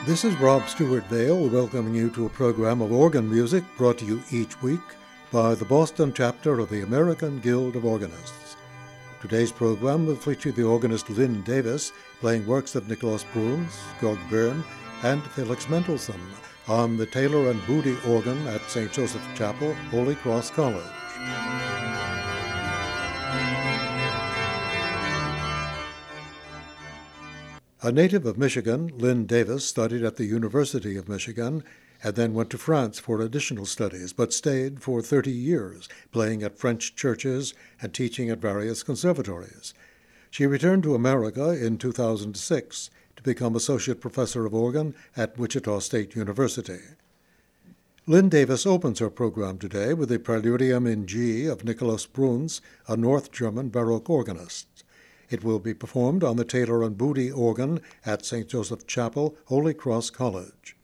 This is Rob Stewart Vale welcoming you to a program of organ music brought to you each week by the Boston chapter of the American Guild of Organists. Today's program will feature the organist Lynn Davis playing works of Nikolaus Bruhns, Georg Böhm, and Felix Mendelssohn on the Taylor and Booty organ at St. Joseph's Chapel, Holy Cross College. A native of Michigan, Lynn Davis studied at the University of Michigan and then went to France for additional studies, but stayed for 30 years, playing at French churches and teaching at various conservatories. She returned to America in 2006 to become Associate Professor of Organ at Wichita State University. Lynn Davis opens her program today with the Preludium in G of Nikolaus Bruhns, a North German Baroque organist. It will be performed on the Taylor and Booty organ at St. Joseph Chapel, Holy Cross College.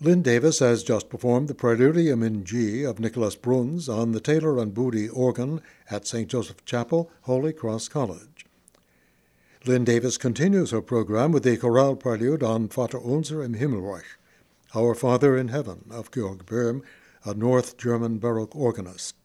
Lynn Davis has just performed the Preludium in G of Nicholas Bruns on the Taylor and Boody organ at St. Joseph Chapel, Holy Cross College. Lynn Davis continues her program with the chorale prelude on Vater unser im Himmelreich, Our Father in Heaven, of Georg Böhm, a North German Baroque organist.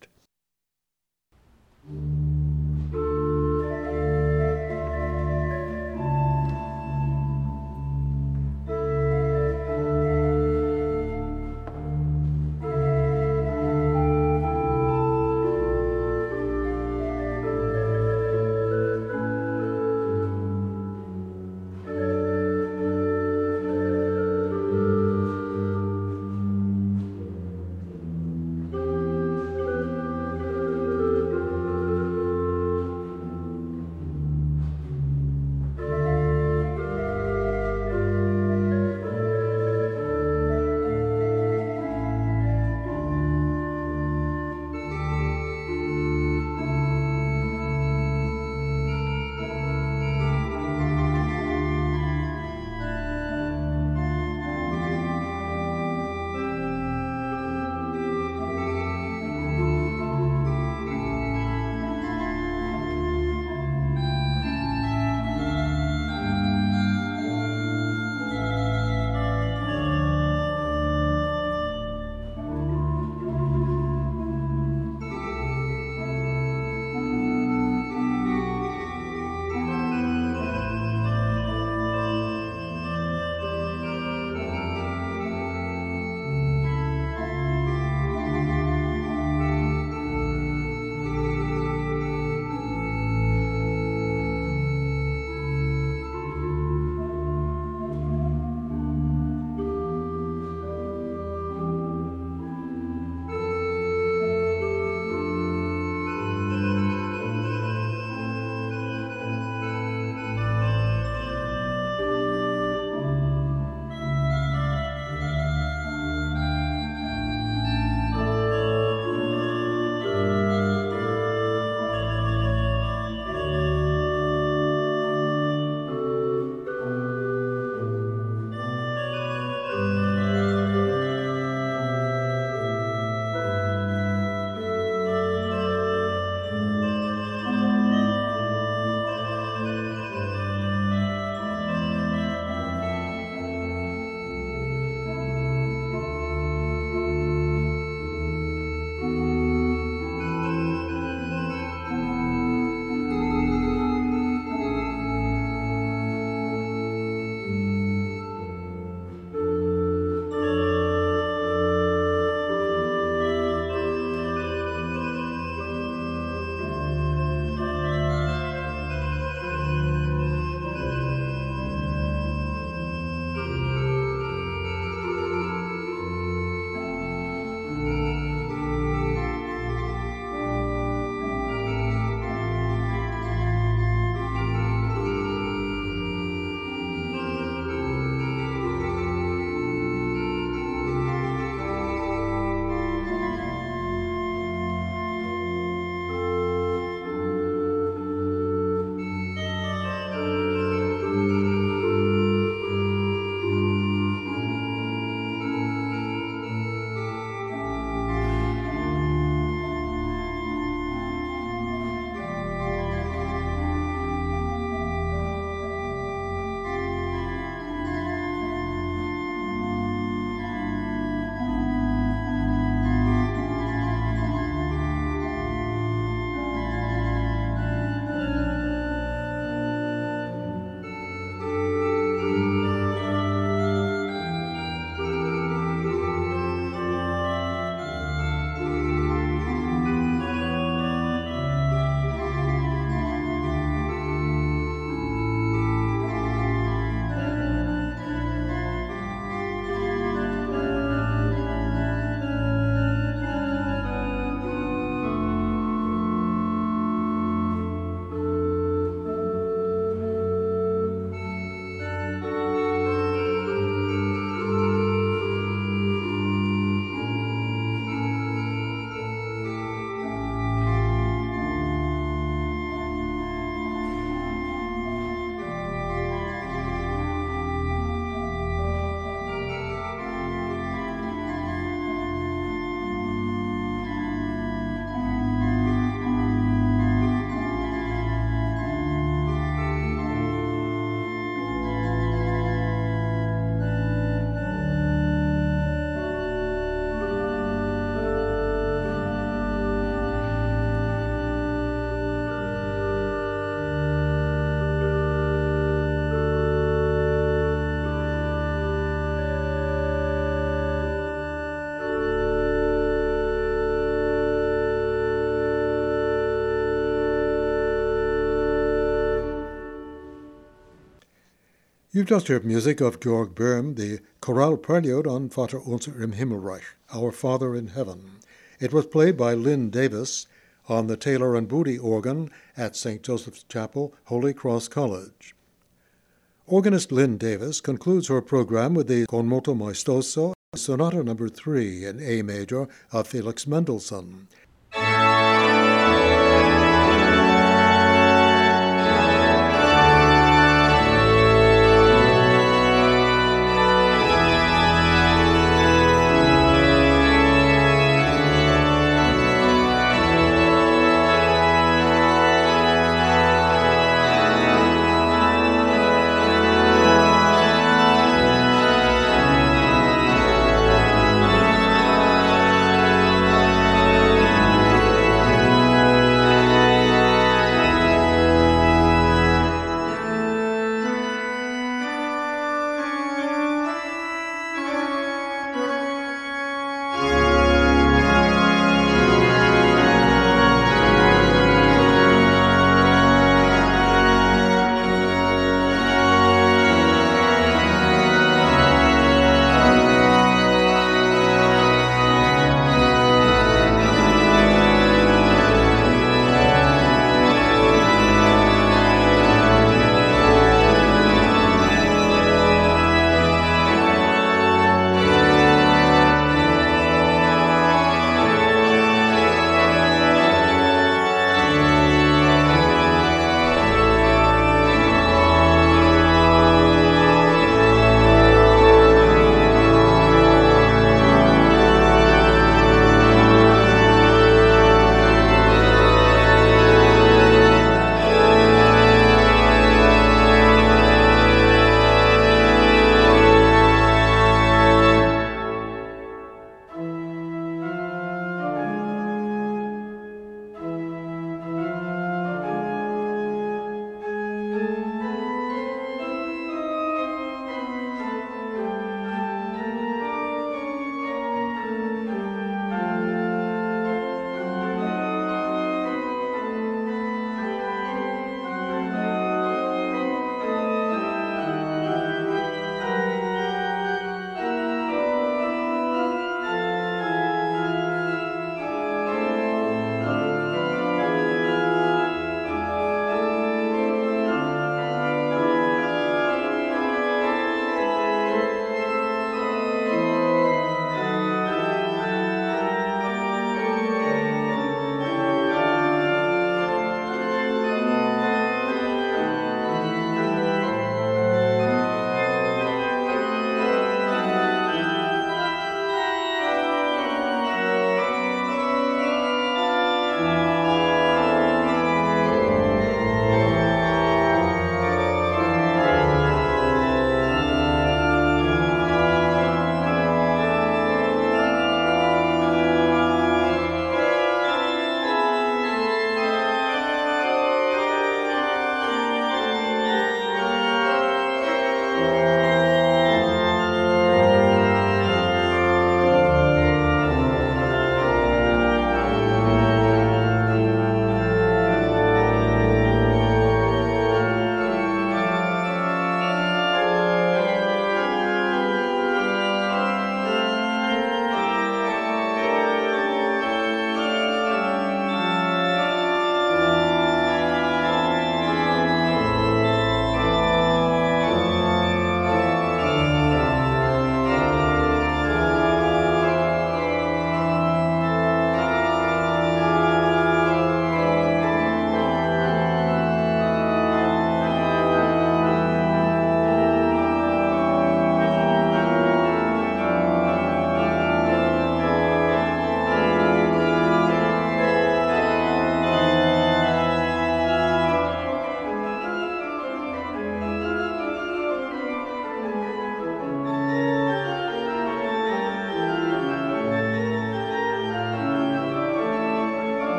You've just heard music of Georg Böhm, the chorale prelude on Vater unser im Himmelreich, Our Father in Heaven. It was played by Lynn Davis on the Taylor and Booty organ at St. Joseph's Chapel, Holy Cross College. Organist Lynn Davis concludes her program with the Con moto maestoso, Sonata No. 3 in A major of Felix Mendelssohn.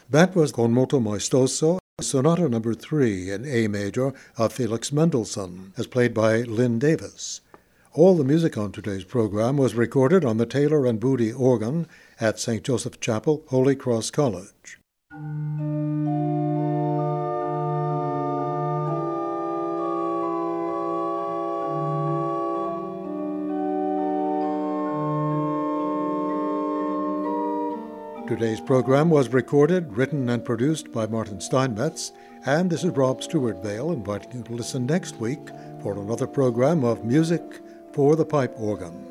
That was Con Molto Maestoso, Sonata No. 3 in A major of Felix Mendelssohn, as played by Lynn Davis. All the music on today's program was recorded on the Taylor and Booty organ at St. Joseph Chapel, Holy Cross College. Today's program was recorded, written, and produced by Martin Steinmetz, and this is Rob Stewart Vale inviting you to listen next week for another program of Music for the Pipe Organ.